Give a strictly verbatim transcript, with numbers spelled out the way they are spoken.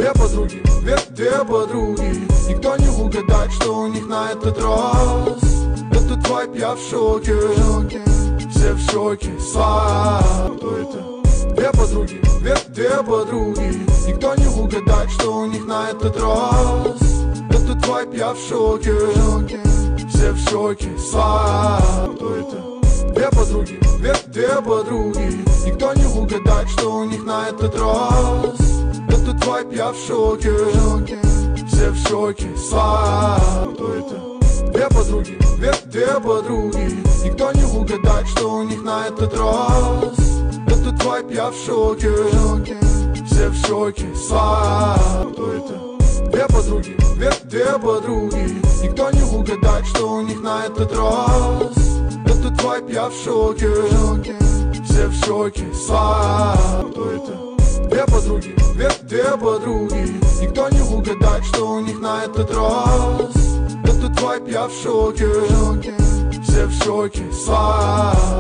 Две подруги, две, две подруги. Никто не угадает, что у них на этот раз. Этот вайп, я в шоке. Все в шоке, слава. Кто это? Две подруги, две, две подруги. Никто не угадает, что у них на этот раз. Этот вайп, я в шоке. Все в шоке, слава. Кто это? Две подруги, две, две подруги. Никто не угадает, что у них на этот раз. Этот вайп, я в шоке. Все в шоке, слава. Кто это? Две подруги, две, две подруги. Никто не угадает, что у них на этот раз. Этот вайп, я в шоке. Все в шоке, слава. Кто это? Две подруги, две, две подруги. Никто не угадает, что у них на этот раз. Этот вайп, я в шоке. Все в шоке, слава. Кто это? Две подруги, две, две подруги. Никто не угадает, что у них на этот раз. Этот вайп, я в шоке. Все в шоке, слава.